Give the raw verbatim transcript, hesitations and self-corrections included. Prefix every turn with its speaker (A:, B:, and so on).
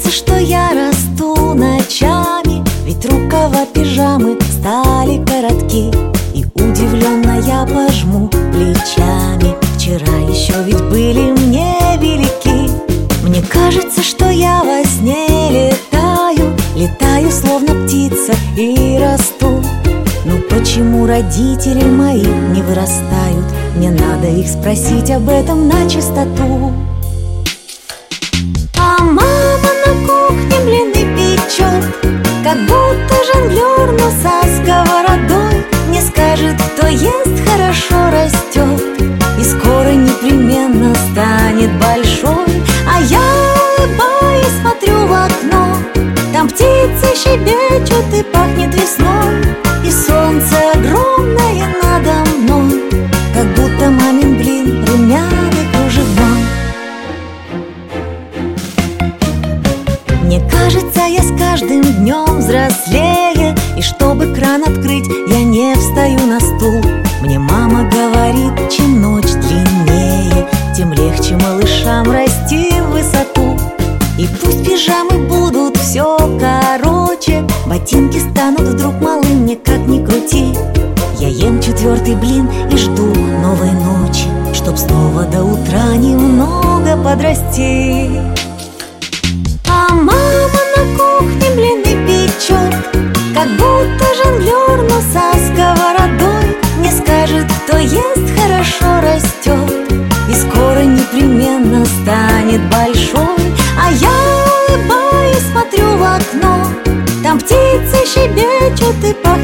A: кажется, что я расту ночами, ведь рукава пижамы стали коротки, и удивленно я пожму плечами. Вчера еще ведь были мне велики. Мне кажется, что я во сне летаю, летаю словно птица и расту. Ну почему родители мои не вырастают? Мне надо их спросить об этом начистоту. А мама на кухне блины печет, как будто жонглер, но со сковородой. Не скажет, кто ест, хорошо растет, и скоро непременно станет большой. А я улыбаюсь, смотрю в окно, там птицы щебечут и пахнет весной, и солнце огромное надо мной, как будто мамин блин румяный кружевной. Мне кажется, я с каждым днем взрослее, и чтобы кран открыть, я не встаю на стул. Мне мама говорит, чем ночь длиннее, тем легче малышам расти в высоту. И пусть пижамы будут все короче, ботинки станут вдруг малы мне, как ни крути. Я ем четвертый блин и жду новой ночи, чтоб снова до утра немного подрасти. А мама на кухне блины печет, как будто жонглер, но со сковородой. Не скажет, кто ест, хорошо растет, и скоро непременно станет большой. А я улыбаюсь, смотрю в окно, там птицы щебечут и пахнет